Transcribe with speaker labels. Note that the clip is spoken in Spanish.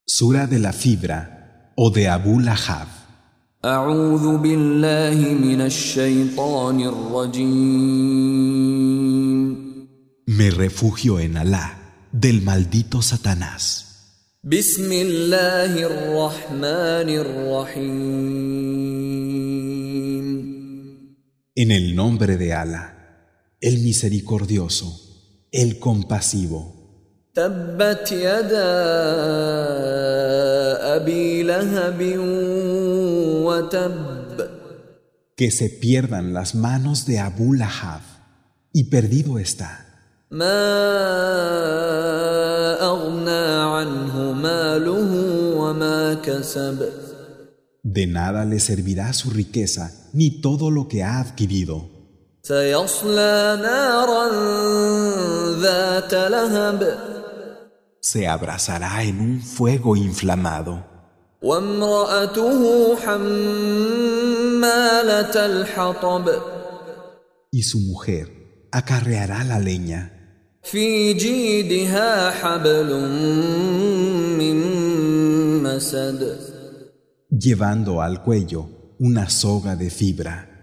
Speaker 1: Sura de la fibra o de Abu Lahab.
Speaker 2: أعوذ بالله من الشيطان الرجيم.
Speaker 1: Me refugio en Alá, del maldito Satanás.
Speaker 2: بسم الله الرحمن الرحيم.
Speaker 1: En el nombre de Alá, el misericordioso, el compasivo.
Speaker 2: تبت يدا أبي لهب وتب.
Speaker 1: Que se pierdan las manos de Abu Lahab, y perdido está.
Speaker 2: ما أغنى عنه ماله وما كسب.
Speaker 1: De nada le servirá su riqueza ni todo lo que ha adquirido.
Speaker 2: سيصلى نارا ذات لهب.
Speaker 1: Se abrazará en un fuego inflamado.
Speaker 2: وامرأته حمالة الحطب.
Speaker 1: Y su mujer acarreará la leña.
Speaker 2: في جيدها حبل من مسد.
Speaker 1: Llevando al cuello una soga de fibra.